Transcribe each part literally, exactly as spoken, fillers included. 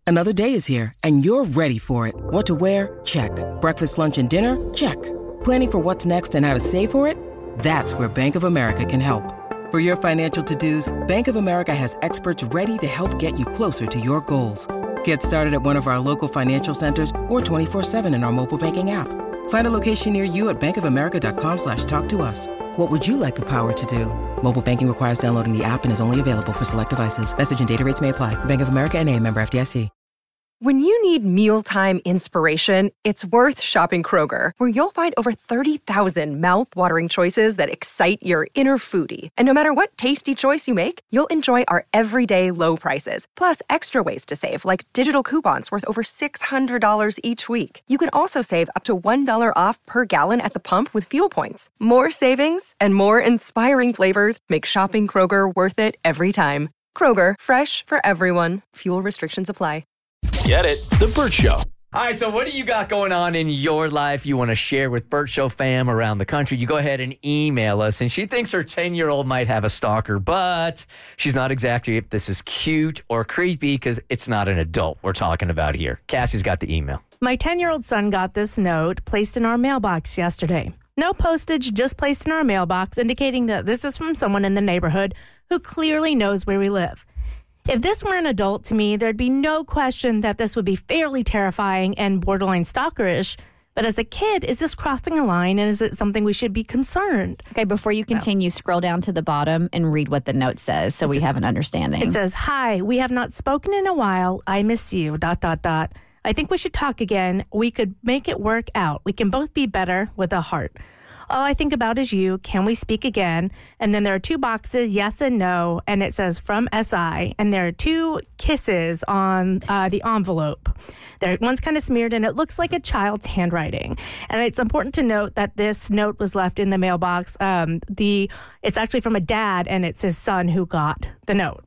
Another day is here, and you're ready for it. What to wear? Check. Breakfast, lunch, and dinner? Check. Planning for what's next and how to save for it? That's where Bank of America can help. For your financial to-dos, Bank of America has experts ready to help get you closer to your goals. Get started at one of our local financial centers or twenty-four seven in our mobile banking app. Find a location near you at bankofamerica.com slash talk to us. What would you like the power to do? Mobile banking requires downloading the app and is only available for select devices. Message and data rates may apply. Bank of America N A, member F D I C. When you need mealtime inspiration, it's worth shopping Kroger, where you'll find over thirty thousand mouth-watering choices that excite your inner foodie. And no matter what tasty choice you make, you'll enjoy our everyday low prices, plus extra ways to save, like digital coupons worth over six hundred dollars each week. You can also save up to one dollar off per gallon at the pump with fuel points. More savings and more inspiring flavors make shopping Kroger worth it every time. Kroger, fresh for everyone. Fuel restrictions apply. Get it? The Burt Show. All right, so what do you got going on in your life you want to share with Burt Show fam around the country? You go ahead and email us. And she thinks her ten-year-old might have a stalker, but she's not exactly if this is cute or creepy because it's not an adult we're talking about here. Cassie's got the email. My ten-year-old son got this note placed in our mailbox yesterday. No postage, just placed in our mailbox, indicating that this is from someone in the neighborhood who clearly knows where we live. If this were an adult, to me, there'd be no question that this would be fairly terrifying and borderline stalkerish. But as a kid, is this crossing a line, and is it something we should be concerned? Okay, before you continue, no. Scroll down to the bottom and read what the note says so it's, we have an understanding. It says, "Hi, we have not spoken in a while. I miss you, dot, dot, dot. I think we should talk again. We could make it work out. We can both be better with a heart. All I think about is you. Can we speak again?" And then there are two boxes, yes and no, and it says from S I, and there are two kisses on uh, the envelope. There, one's kind of smeared, and it looks like a child's handwriting. And it's important to note that this note was left in the mailbox. Um, the It's actually from a dad, and it's his son who got the note.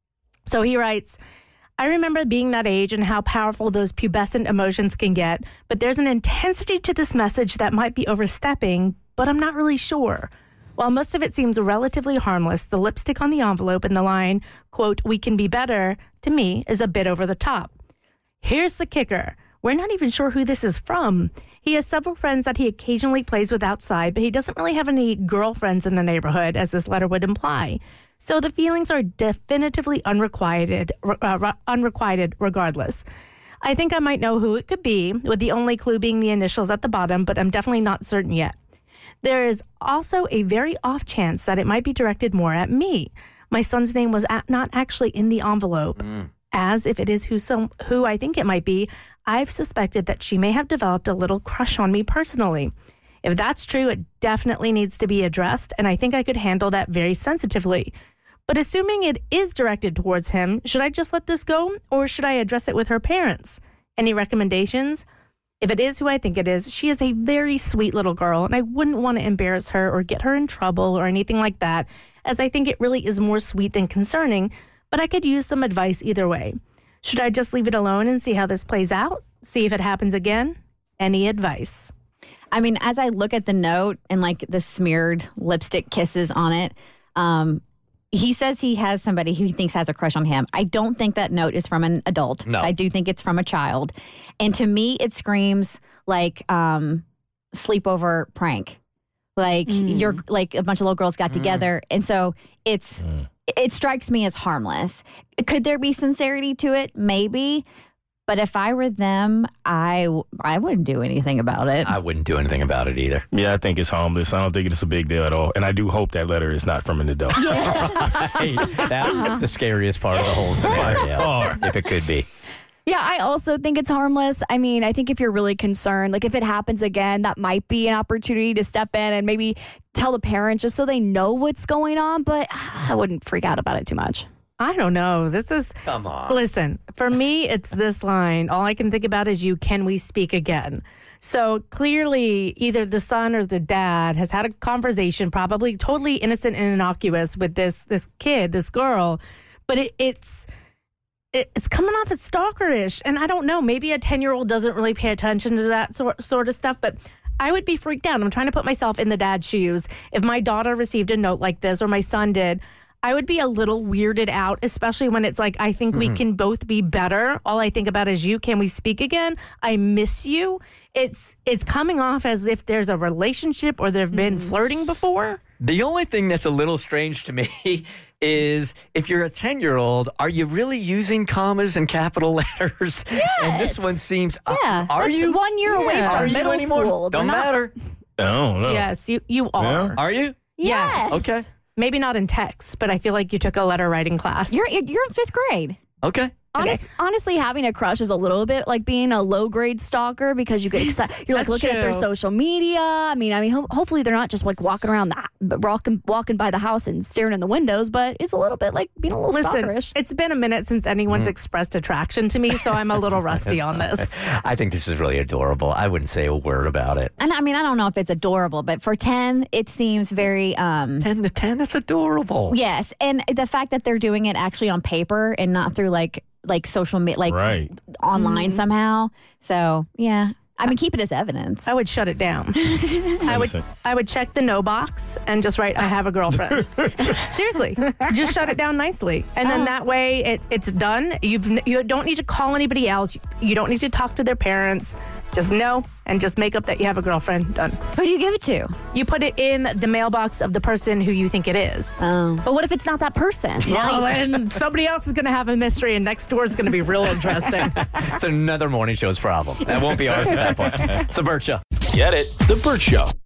So he writes, "I remember being that age and how powerful those pubescent emotions can get, but there's an intensity to this message that might be overstepping, but I'm not really sure. While most of it seems relatively harmless, the lipstick on the envelope and the line, quote, 'we can be better,' to me is a bit over the top. Here's the kicker. We're not even sure who this is from. He has several friends that he occasionally plays with outside, but he doesn't really have any girlfriends in the neighborhood, as this letter would imply. So the feelings are definitively unrequited, uh, unrequited regardless. I think I might know who it could be, with the only clue being the initials at the bottom, but I'm definitely not certain yet. There is also a very off chance that it might be directed more at me. My son's name was at, not actually in the envelope. Mm. As if it is who some who I think it might be, I've suspected that she may have developed a little crush on me personally. If that's true, it definitely needs to be addressed, and I think I could handle that very sensitively. But assuming it is directed towards him, should I just let this go, or should I address it with her parents? Any recommendations? If it is who I think it is, she is a very sweet little girl, and I wouldn't want to embarrass her or get her in trouble or anything like that, as I think it really is more sweet than concerning, but I could use some advice either way. Should I just leave it alone and see how this plays out? See if it happens again? Any advice?" I mean, as I look at the note and like the smeared lipstick kisses on it, um, he says he has somebody who he thinks has a crush on him. I don't think that note is from an adult. No. I do think it's from a child. And to me, it screams like um, sleepover prank. Like mm. you're like a bunch of little girls got mm. together. And so it's mm. it strikes me as harmless. Could there be sincerity to it? Maybe. But if I were them, I, I wouldn't do anything about it. I wouldn't do anything about it either. Yeah, I think it's harmless. I don't think it's a big deal at all. And I do hope that letter is not from an adult. Hey, that's the scariest part of the whole scenario, if it could be. Yeah, I also think it's harmless. I mean, I think if you're really concerned, like if it happens again, that might be an opportunity to step in and maybe tell the parents just so they know what's going on. But I wouldn't freak out about it too much. I don't know. This is... Come on. Listen, for me, it's this line. All I can think about is you, can we speak again? So clearly, either the son or the dad has had a conversation, probably totally innocent and innocuous with this this kid, this girl. But it, it's... It's coming off as stalkerish, and I don't know, maybe a ten-year-old doesn't really pay attention to that sort, sort of stuff, but I would be freaked out. I'm trying to put myself in the dad's shoes. If my daughter received a note like this, or my son did, I would be a little weirded out, especially when it's like, I think mm-hmm. we can both be better. All I think about is you. Can we speak again? I miss you. It's it's coming off as if there's a relationship or they've been mm-hmm. flirting before. The only thing that's a little strange to me is if you're a ten-year-old, are you really using commas and capital letters? Yes. And this one seems, yeah, uh, are that's you? one year yeah. away from are middle you school. Don't not... matter. Oh, no. Yes, you, you are. Yeah. Are you? Yes. Okay. Maybe not in text, but I feel like you took a letter writing class. You're you're in fifth grade. Okay. Honest, honestly, having a crush is a little bit like being a low grade stalker because you get excited. You're like That's looking at their true. social media. I mean, I mean, ho- hopefully they're not just like walking around the walking walking by the house and staring in the windows, but it's a little bit like being a little Listen, stalkerish. it's been a minute since anyone's mm. expressed attraction to me, so I'm a little rusty on this. I think this is really adorable. I wouldn't say a word about it. And I mean, I don't know if it's adorable, but for ten, it seems very um ten to ten, that's adorable. Yes, and the fact that they're doing it actually on paper and not through like like social media, like right. online mm. somehow. So yeah, I mean, keep it as evidence. I would shut it down. I would I would check the no box and just write, I have a girlfriend. Seriously, just shut it down nicely, and then Oh. that way it, it's done. You've you don't need to call anybody else. You don't need to talk to their parents. Just know and just make up that you have a girlfriend. Done. Who do you give it to? You put it in the mailbox of the person who you think it is. Oh, but what if it's not that person? Well, then somebody else is going to have a mystery, and next door is going to be real interesting. It's another morning show's problem. That won't be ours at that point. It's the Burt Show. Get it? The Burt Show.